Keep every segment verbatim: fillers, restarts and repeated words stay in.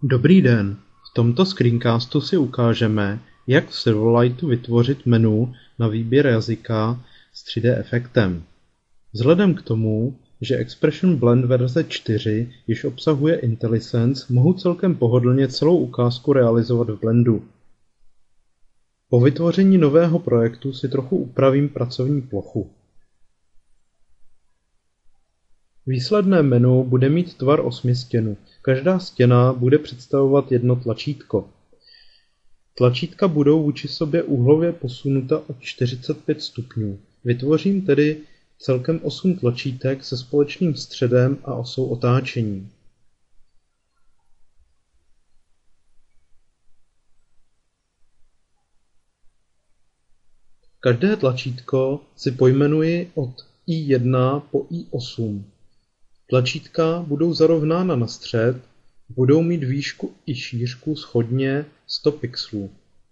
Dobrý den, v tomto screencastu si ukážeme, jak v Silverlightu vytvořit menu na výběr jazyka s tři dé efektem. Vzhledem k tomu, že Expression Blend verze čtyři již obsahuje IntelliSense, mohu celkem pohodlně celou ukázku realizovat v Blendu. Po vytvoření nového projektu si trochu upravím pracovní plochu. Výsledné menu bude mít tvar osmistěnu. Každá stěna bude představovat jedno tlačítko. Tlačítka budou vůči sobě úhlově posunuta o čtyřicet pět stupňů. Vytvořím tedy celkem osm tlačítek se společným středem a osou otáčení. Každé tlačítko si pojmenuji od í jedna po í osm. Tlačítka budou zarovnána na střed, budou mít výšku i šířku shodně sto pixelů.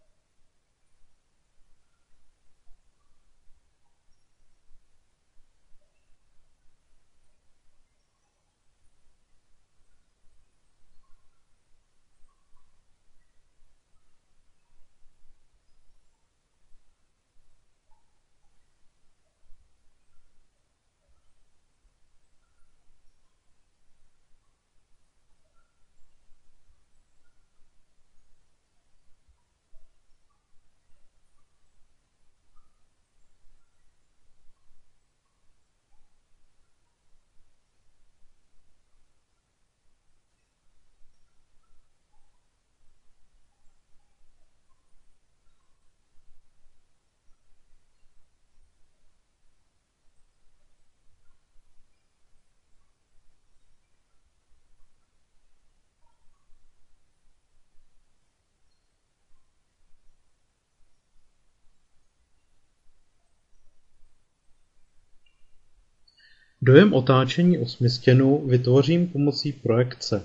Dojem otáčení osmistěnu vytvořím pomocí projekce.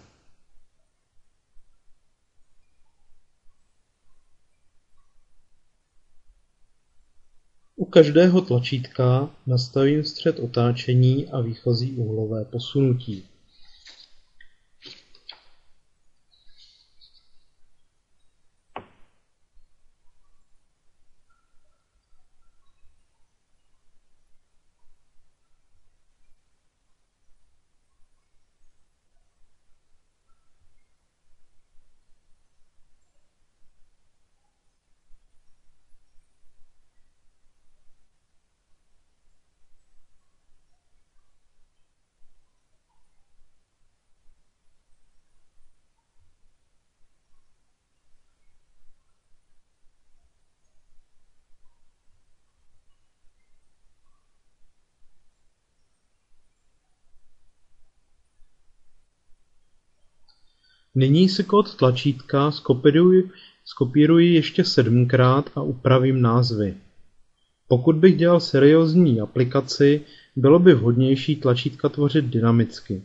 U každého tlačítka nastavím střed otáčení a výchozí úhlové posunutí. Nyní si kód tlačítka skopíruji, skopíruji ještě sedmkrát a upravím názvy. Pokud bych dělal seriózní aplikaci, bylo by vhodnější tlačítka tvořit dynamicky.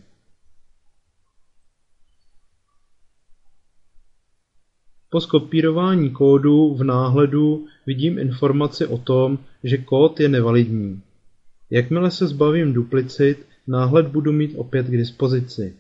Po skopírování kódu v náhledu vidím informaci o tom, že kód je nevalidní. Jakmile se zbavím duplicit, náhled budu mít opět k dispozici.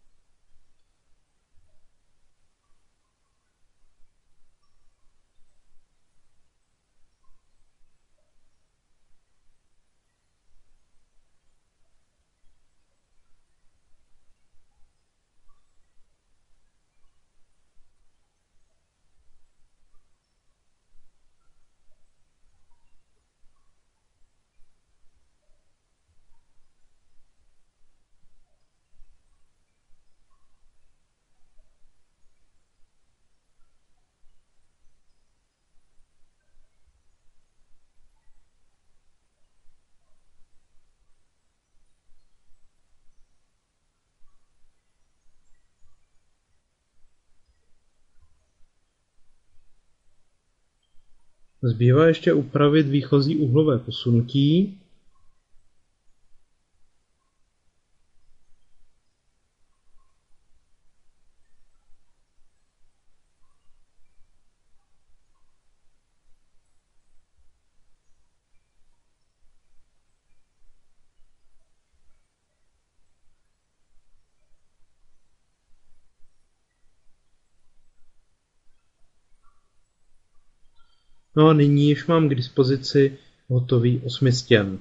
Zbývá ještě upravit výchozí úhlové posunutí. No a nyní již mám k dispozici hotový osmistěn.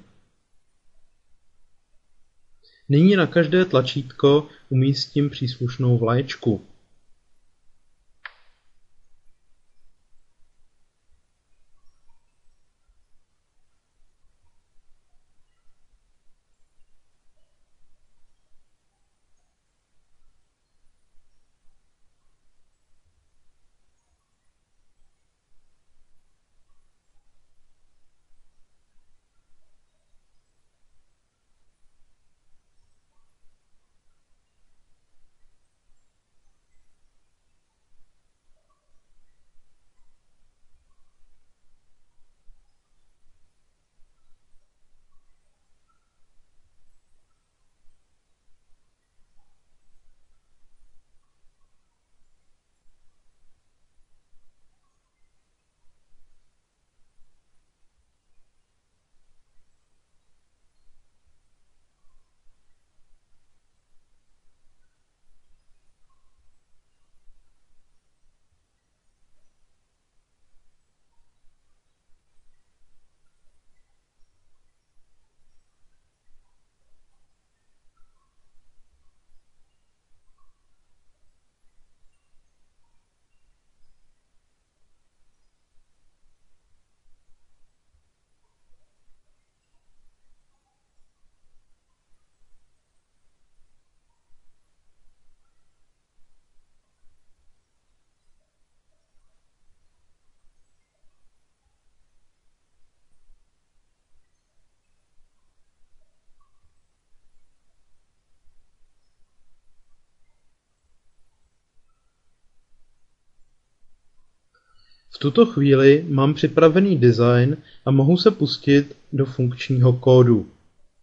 Nyní na každé tlačítko umístím příslušnou vlaječku. V tuto chvíli mám připravený design a mohu se pustit do funkčního kódu.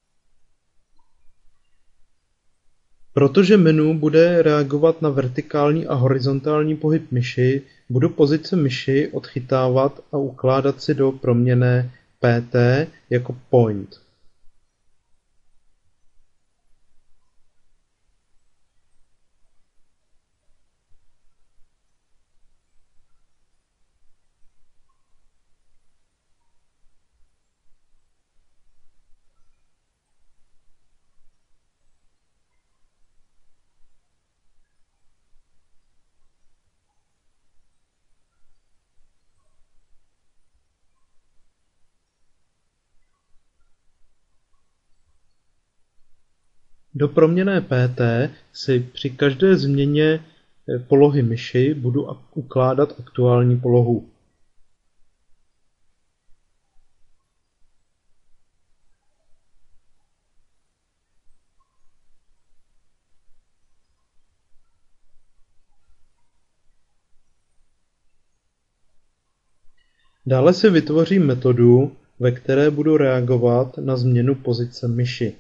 Protože menu bude reagovat na vertikální a horizontální pohyb myši, budu pozice myši odchytávat a ukládat si do proměnné P T jako point. Do proměnné P T si při každé změně polohy myši budu ukládat aktuální polohu. Dále si vytvořím metodu, ve které budu reagovat na změnu pozice myši.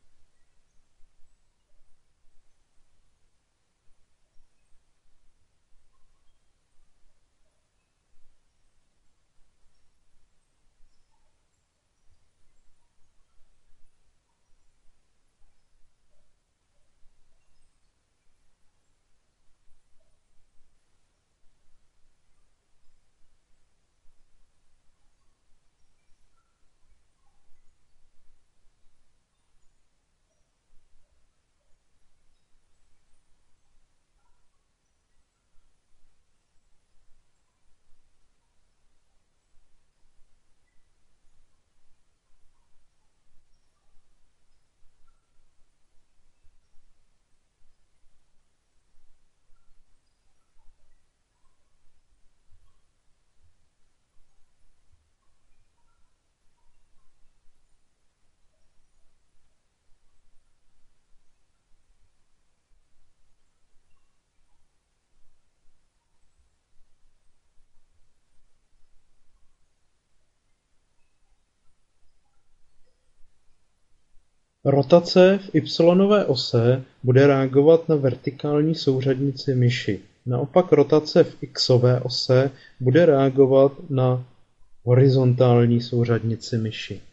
Rotace v y ose bude reagovat na vertikální souřadnici myši. Naopak rotace v x-ové ose bude reagovat na horizontální souřadnici myši.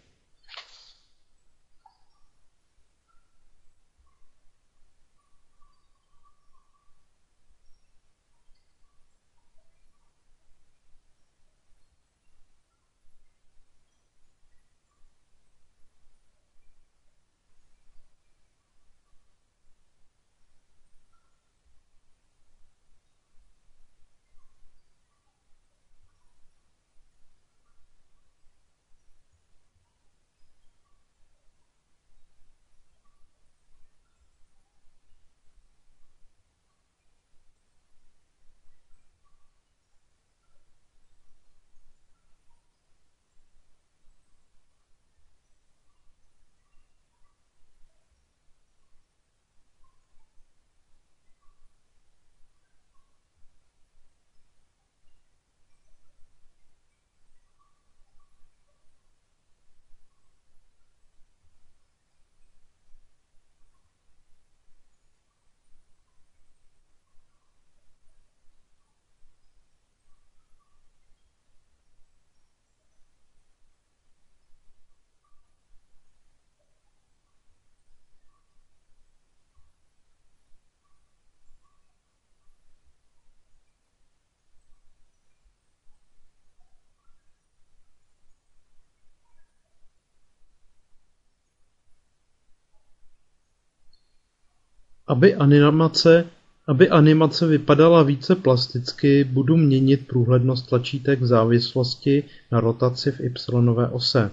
Aby animace, aby animace vypadala více plasticky, budu měnit průhlednost tlačítek v závislosti na rotaci v y ose.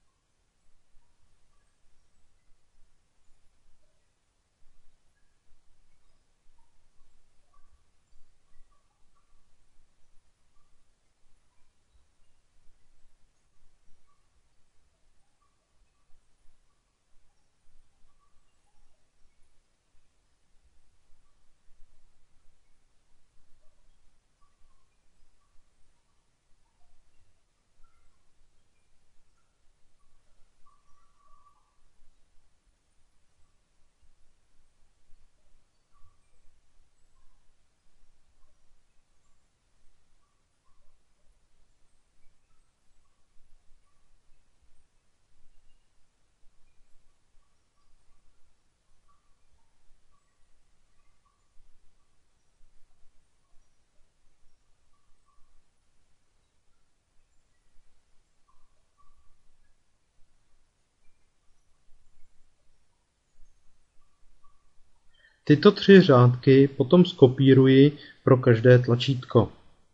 Tyto tři řádky potom zkopíruji pro každé tlačítko.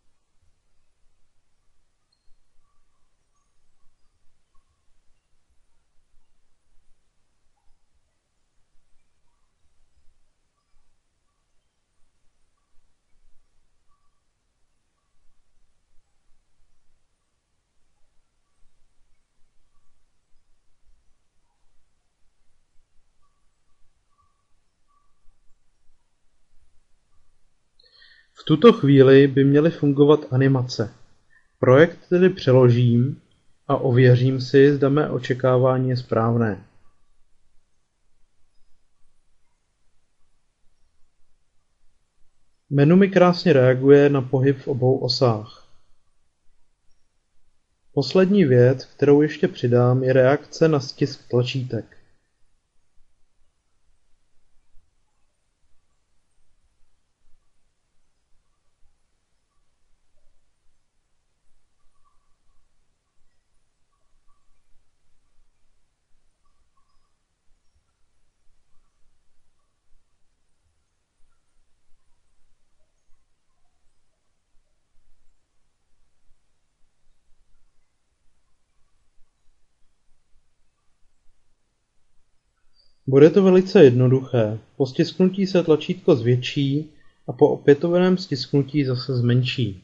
V tuto chvíli by měly fungovat animace. Projekt tedy přeložím a ověřím si, zda mé očekávání je správné. Menu mi krásně reaguje na pohyb v obou osách. Poslední věc, kterou ještě přidám, je reakce na stisk tlačítek. Bude to velice jednoduché. Po stisknutí se tlačítko zvětší a po opětovném stisknutí zase zmenší.